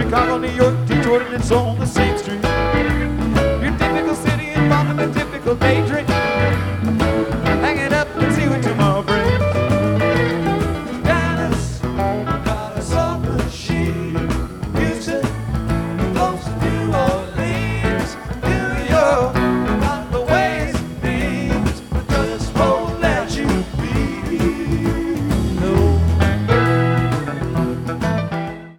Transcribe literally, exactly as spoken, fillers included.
Chicago, New York, Detroit, and it's on the same street. Your typical city involved in a typical daydream.